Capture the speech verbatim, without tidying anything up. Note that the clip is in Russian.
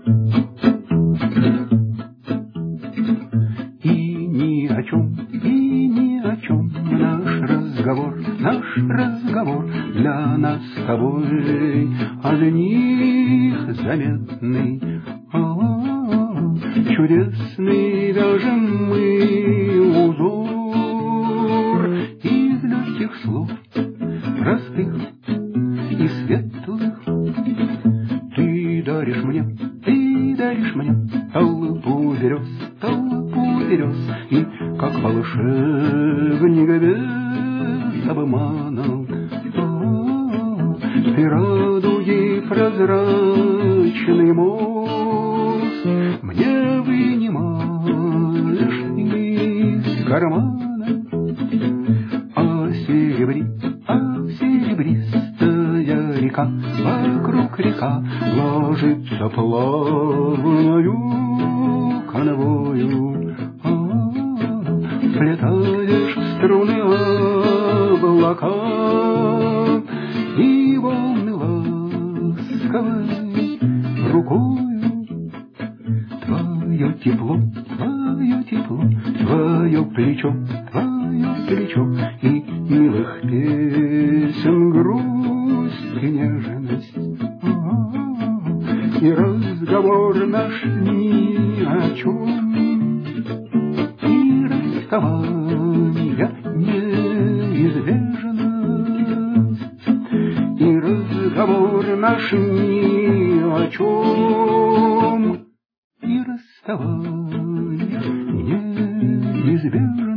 И ни о чем, и ни о чем наш разговор, наш разговор для нас с тобой одних заметный. А-а-а, чудесный вяжем мы узор из легких слов, простых и светлых. Ты даришь мне, ты даришь мне толпу берез, толпу берез, и как волшебник без обмана ты радуги прозрачный мост мне вынимаешь из кармана. А серебри, а серебристая река, вокруг река ложится плавною канвою. А-а-а, плетаешь струны облака и волны ласковой рукою. Твое тепло, твое тепло, твое плечо, твое плечо, и милых песен грусть и нежность. А-а-а, и разговор наш ни о чем, и расставание неизбежность, и разговор наш ни о чем, и расставание неизбежно.